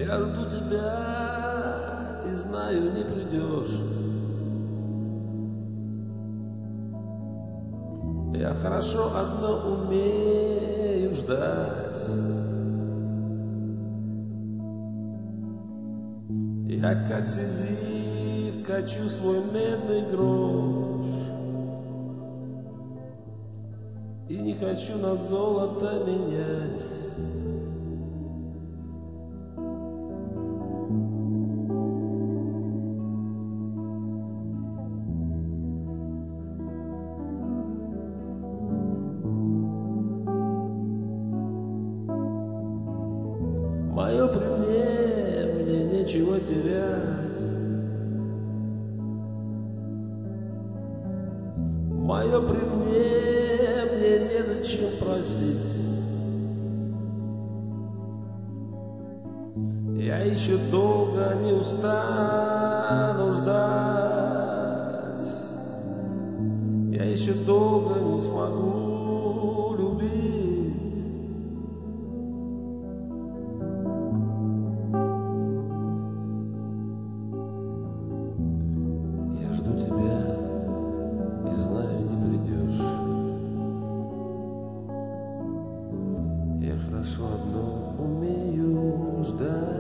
Я жду тебя и знаю, не придешь. Я хорошо одно умею ждать. Я как Сизиф качу свой медный грош и не хочу на золото менять. Мое при мне нечего терять. Мое при мне незачем просить. Я еще долго не устану ждать. Я еще долго не смогу любить. Я жду тебя и знаю, не придешь. Я хорошо одно умею ждать.